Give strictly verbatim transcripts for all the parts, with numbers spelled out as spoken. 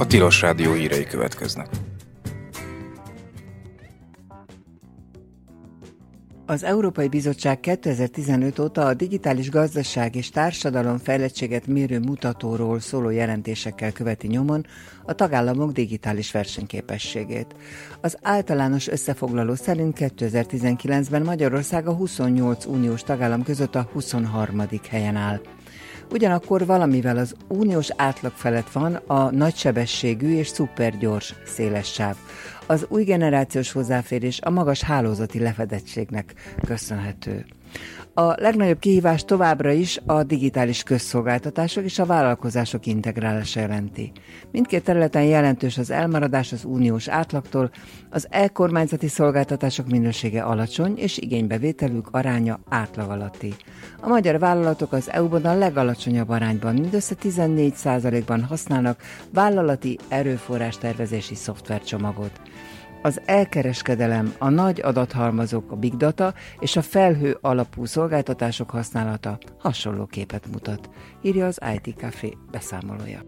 Tilos Rádió hírei következnek. Az Európai Bizottság kétezer-tizenöt óta a digitális gazdaság és társadalom fejlettséget mérő mutatóról szóló jelentésekkel követi nyomon a tagállamok digitális versenyképességét. Az általános összefoglaló szerint kétezer-tizenkilencben Magyarország a huszonnyolc uniós tagállam között a huszonharmadik helyen áll. Ugyanakkor valamivel az uniós átlag felett van a nagysebességű és szupergyors széles sáv. Az új generációs hozzáférés a magas hálózati lefedettségnek köszönhető. A legnagyobb kihívás továbbra is a digitális közszolgáltatások és a vállalkozások integrálása jelenti. Mindkét területen jelentős az elmaradás az uniós átlagtól, az e-kormányzati szolgáltatások minősége alacsony és igénybevételük aránya átlag alatti. A magyar vállalatok az é u-ban a legalacsonyabb arányban, mindössze tizennégy százalékban használnak vállalati erőforrás tervezési szoftvercsomagot. Az elkereskedelem, a nagy adathalmazok, a big data és a felhő alapú szolgáltatások használata hasonló képet mutat, írja az i té Café beszámolója.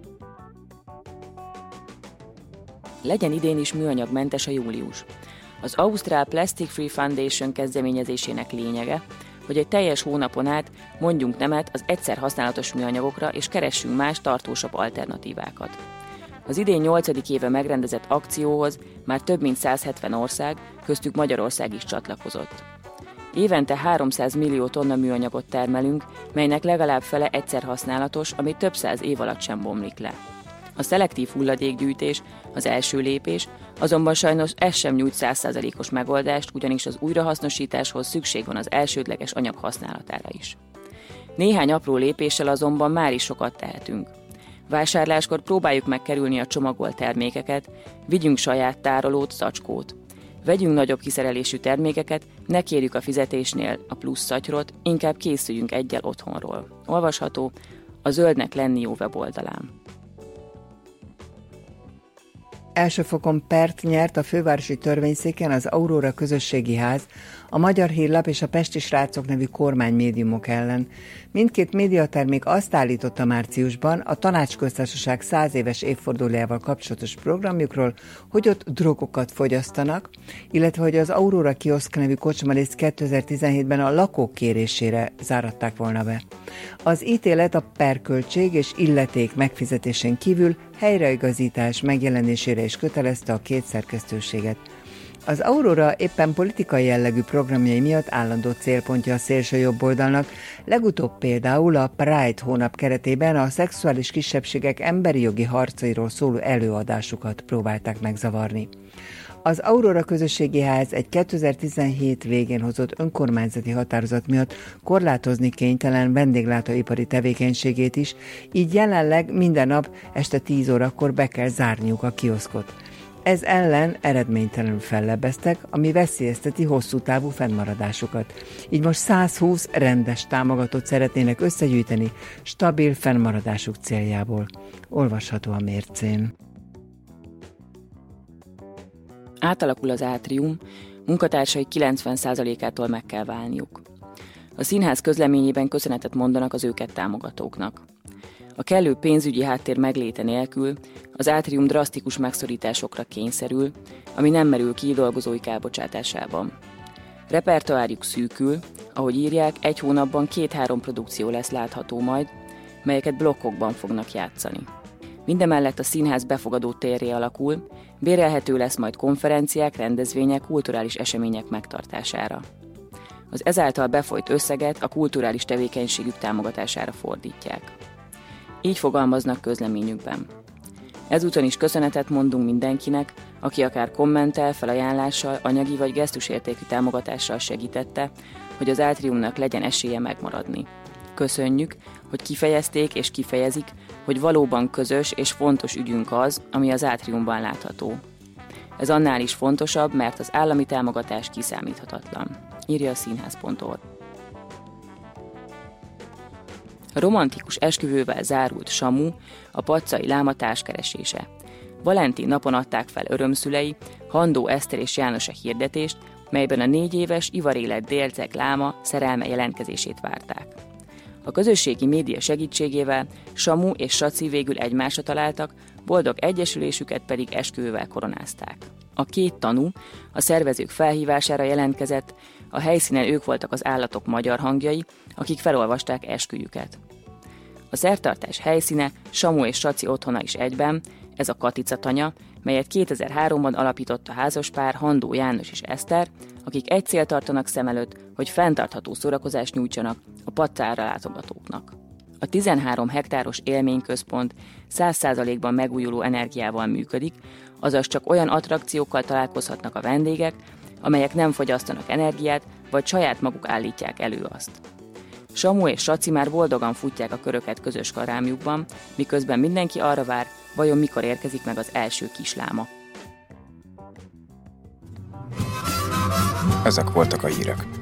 Legyen idén is műanyagmentes a július. Az Ausztrál Plastic Free Foundation kezdeményezésének lényege, hogy egy teljes hónapon át mondjunk nemet az egyszer használatos műanyagokra és keressünk más, tartósabb alternatívákat. Az idén nyolcadik éve megrendezett akcióhoz már több mint száz hetven ország, köztük Magyarország is csatlakozott. Évente háromszáz millió tonna műanyagot termelünk, melynek legalább fele egyszer használatos, ami több száz év alatt sem bomlik le. A szelektív hulladékgyűjtés, az első lépés, azonban sajnos ez sem nyújt száz százalékos megoldást, ugyanis az újrahasznosításhoz szükség van az elsődleges anyag használatára is. Néhány apró lépéssel azonban már is sokat tehetünk. Vásárláskor próbáljuk megkerülni a csomagolt termékeket, vigyünk saját tárolót, zacskót. Vegyünk nagyobb kiszerelésű termékeket, ne kérjük a fizetésnél a plusz szatyrot, inkább készüljünk egyel otthonról. Olvasható a Zöldnek lenni jó weboldalán. Első fokon pert nyert a fővárosi törvényszéken az Aurora közösségi ház, a Magyar Hírlap és a Pesti Srácok nevű kormánymédiumok ellen. Mindkét médiatermék azt állította márciusban a Tanácsköztársaság száz éves évfordulójával kapcsolatos programjukról, hogy ott drogokat fogyasztanak, illetve hogy az Aurora Kioszk nevű kocsmarészt kétezer-tizenhétben a lakók kérésére záratták volna be. Az ítélet a perköltség és illeték megfizetésén kívül helyreigazítás megjelenésére is kötelezte a két szerkesztőséget. Az Aurora éppen politikai jellegű programjai miatt állandó célpontja a szélső jobboldalnak, legutóbb például a Pride hónap keretében a szexuális kisebbségek emberi jogi harcairól szóló előadásukat próbálták megzavarni. Az Aurora közösségi ház egy kétezer-tizenhét végén hozott önkormányzati határozat miatt korlátozni kénytelen vendéglátóipari tevékenységét is, így jelenleg minden nap este tíz órakor be kell zárniuk a kioszkot. Ez ellen eredménytelenül fellebbeztek, ami veszélyezteti hosszú távú fennmaradásukat. Így most százhúsz rendes támogatót szeretnének összegyűjteni stabil fennmaradásuk céljából. Olvasható a mércén. Átalakul az átrium, munkatársai kilencven százalékától meg kell válniuk. A színház közleményében köszönetet mondanak az őket támogatóknak. A kellő pénzügyi háttér megléte nélkül az átrium drasztikus megszorításokra kényszerül, ami nem merül ki dolgozóik elbocsátásában. Repertoárjuk szűkül, ahogy írják, egy hónapban két-három produkció lesz látható majd, melyeket blokkokban fognak játszani. Mindemellett a színház befogadó térré alakul, bérelhető lesz majd konferenciák, rendezvények, kulturális események megtartására. Az ezáltal befolyt összeget a kulturális tevékenységük támogatására fordítják. Így fogalmaznak közleményükben. Ezúton is köszönetet mondunk mindenkinek, aki akár kommentel, felajánlással, anyagi vagy gesztusértékű támogatással segítette, hogy az átriumnak legyen esélye megmaradni. Köszönjük, hogy kifejezték és kifejezik, hogy valóban közös és fontos ügyünk az, ami az átriumban látható. Ez annál is fontosabb, mert az állami támogatás kiszámíthatatlan, írja a színház pont org. A romantikus esküvővel zárult Samu, a Paccai Láma társkeresése. Valentin napon adták fel örömszülei, Handó Eszter és János a hirdetést, melyben a négy éves ivarélet Délceg Láma szerelme jelentkezését várták. A közösségi média segítségével Samu és Saci végül egymásra találtak, boldog egyesülésüket pedig esküvővel koronázták. A két tanú a szervezők felhívására jelentkezett, a helyszínen ők voltak az állatok magyar hangjai, akik felolvasták esküjüket. A szertartás helyszíne Samu és Saci otthona is egyben, ez a Katica tanya, melyet kétezer-háromban alapított a házaspár Handó János és Eszter, akik egy célt tartanak szem előtt, hogy fenntartható szórakozást nyújtsanak a Pacára látogatóknak. A tizenhárom hektáros élményközpont száz százalékban megújuló energiával működik, azaz csak olyan attrakciókkal találkozhatnak a vendégek, amelyek nem fogyasztanak energiát, vagy saját maguk állítják elő azt. Samu és Saci már boldogan futják a köröket közös karámjukban, miközben mindenki arra vár, vajon mikor érkezik meg az első kisláma. Ezek voltak a hírek.